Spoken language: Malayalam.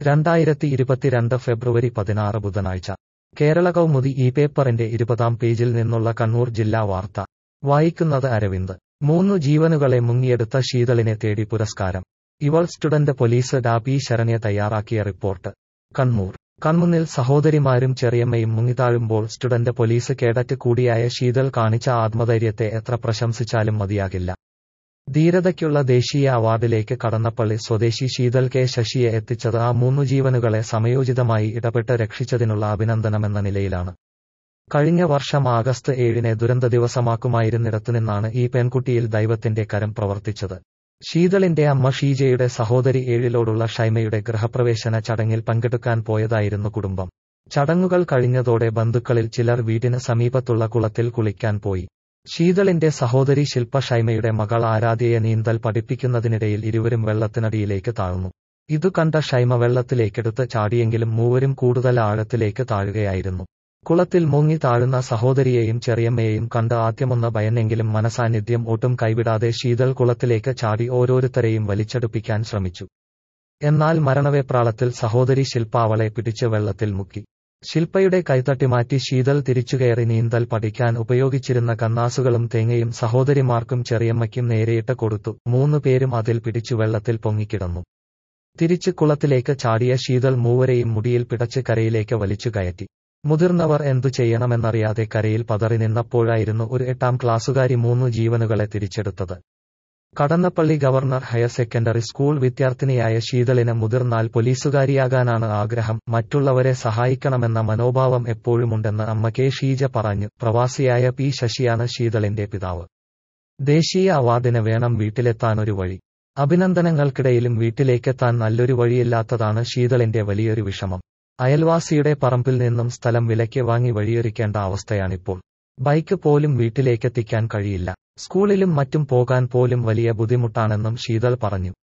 2022 ഫെബ്രുവരി 16 ബുധനാഴ്ച കേരള കൗമുദി ഈ പേപ്പറിന്റെ 20-ാം പേജിൽ നിന്നുള്ള കണ്ണൂർ ജില്ലാ വാർത്ത വായിക്കുന്നത് അരവിന്ദ് 3 ജീവനുകളെ മുങ്ങിയെടുത്ത ശീതളിനെ തേടി പുരസ്കാരം ഇവൾ സ്റ്റുഡന്റ് പോലീസ് ഡാ പി ശരണ്യ തയ്യാറാക്കിയ റിപ്പോർട്ട് കണ്ണൂർ കൺമുന്നിൽ സഹോദരിമാരും ചെറിയമ്മയും മുങ്ങിത്താഴുമ്പോൾ സ്റ്റുഡന്റ് പോലീസ് കേഡറ്റ് കൂടിയായ ശീതൾ കാണിച്ച ആത്മധൈര്യത്തെ എത്ര പ്രശംസിച്ചാലും മതിയാകില്ല ധീരതയ്ക്കുള്ള ദേശീയ അവാർഡിലേക്ക് കടന്നപ്പള്ളി സ്വദേശി ശീതൾ കെ ശശിയെ എത്തിച്ചത് ആ 3 ജീവനുകളെ സമയോചിതമായി ഇടപെട്ട് രക്ഷിച്ചതിനുള്ള അഭിനന്ദനമെന്ന നിലയിലാണ് കഴിഞ്ഞ വർഷം ആഗസ്റ്റ് 7-നെ ദുരന്ത ദിവസമാക്കുമായിരുന്നിടത്തുനിന്നാണ് ഈ പെൺകുട്ടിയിൽ ദൈവത്തിന്റെ കരം പ്രവർത്തിച്ചത് ശീതളിന്റെ അമ്മ ഷീജയുടെ സഹോദരി 7-ലോടുള്ള ഷൈമയുടെ ഗൃഹപ്രവേശന ചടങ്ങിൽ പങ്കെടുക്കാൻ പോയതായിരുന്നു കുടുംബം ചടങ്ങുകൾ കഴിഞ്ഞതോടെ ബന്ധുക്കളിൽ ചിലർ വീടിന് സമീപത്തുള്ള കുളത്തിൽ കുളിക്കാൻ പോയി ശീതളിന്റെ സഹോദരി ശില്പ ഷൈമയുടെ മകൾ ആരാധ്യയെ നീന്തൽ പഠിപ്പിക്കുന്നതിനിടയിൽ ഇരുവരും വെള്ളത്തിനടിയിലേക്ക് താഴ്ന്നു ഇതു കണ്ട ഷൈമ വെള്ളത്തിലേക്കെടുത്ത് ചാടിയെങ്കിലും മൂവരും കൂടുതൽ ആഴത്തിലേക്ക് താഴുകയായിരുന്നു കുളത്തിൽ മുങ്ങി താഴുന്ന സഹോദരിയെയും ചെറിയമ്മയെയും കണ്ട് ആദ്യമൊന്ന് ഭയന്നെങ്കിലും മനസാന്നിധ്യം ഒട്ടും കൈവിടാതെ ശീതൾ കുളത്തിലേക്ക് ചാടി ഓരോരുത്തരെയും വലിച്ചെടുപ്പിക്കാൻ ശ്രമിച്ചു എന്നാൽ മരണവേപ്രാളത്തിൽ സഹോദരി ശില്പ അവളെ പിടിച്ച് വെള്ളത്തിൽ മുക്കി ശില്പയുടെ കൈതട്ടിമാറ്റി ശീതൾ തിരിച്ചുകയറി നീന്തൽ പഠിക്കാൻ ഉപയോഗിച്ചിരുന്ന കന്നാസുകളും തേങ്ങയും സഹോദരിമാർക്കും ചെറിയമ്മയ്ക്കും നേരെയിട്ട് കൊടുത്തു 3 പേരും അതിൽ പിടിച്ചു വെള്ളത്തിൽ പൊങ്ങിക്കിടന്നു തിരിച്ച് കുളത്തിലേക്ക് ചാടിയ ശീതൾ മൂവരെയും മുടിയിൽ പിടച്ച് കരയിലേക്ക് വലിച്ചു കയറ്റി മുതിർന്നവർ എന്തു ചെയ്യണമെന്നറിയാതെ കരയിൽ പതറി നിന്നപ്പോഴായിരുന്നു ഒരു 8-ാം ക്ലാസ്സുകാരി 3 ജീവനുകളെ തിരിച്ചെടുത്തത് Kadannappally governor higher secondary school വിദ്യാർത്ഥിനിയായ ശീതളിന് മുതിർന്നാൽ പോലീസുകാരിയാകാനാണ് ആഗ്രഹം മറ്റുള്ളവരെ സഹായിക്കണമെന്ന മനോഭാവം എപ്പോഴുമുണ്ടെന്ന് അമ്മ കെ ഷീജ പറഞ്ഞു പ്രവാസിയായ പി ശശിയാണ് ശീതളിന്റെ പിതാവ് ദേശീയ അവാർഡിന് വേണം വീട്ടിലെത്താനൊരു വഴി അഭിനന്ദനങ്ങൾക്കിടയിലും വീട്ടിലേക്കെത്താൻ നല്ലൊരു വഴിയില്ലാത്തതാണ് ശീതളിന്റെ വലിയൊരു വിഷമം അയൽവാസിയുടെ പറമ്പിൽ നിന്നും സ്ഥലം വിലയ്ക്ക് വാങ്ങി വഴിയൊരുക്കേണ്ട അവസ്ഥയാണിപ്പോൾ ബൈക്ക് പോലും വീട്ടിലേക്കെത്തിക്കാൻ കഴിയില്ല സ്കൂളിലും മറ്റും പോകാൻ പോലും വലിയ ബുദ്ധിമുട്ടാണെന്നും ശീതൾ പറഞ്ഞു